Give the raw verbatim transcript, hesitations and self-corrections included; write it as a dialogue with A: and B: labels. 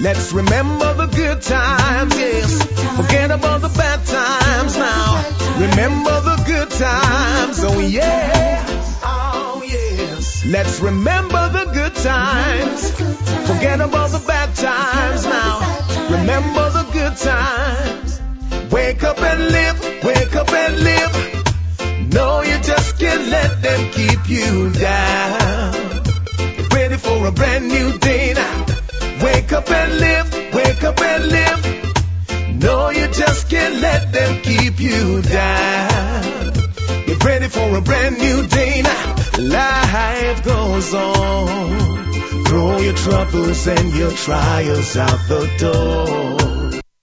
A: Let's remember the good times, yes. Forget about the bad times now. Remember the good times, oh yeah. Oh yes. Let's remember the good times. Forget about the bad times now. Remember the good times. Wake up and live, wake up and live. No, you just can't let them keep you down. Get ready for a brand new day now. Wake up and live, wake up and live. No, you just can't let them keep you down. Get ready for a brand new day now. Life goes on. Throw your troubles and your trials out the door.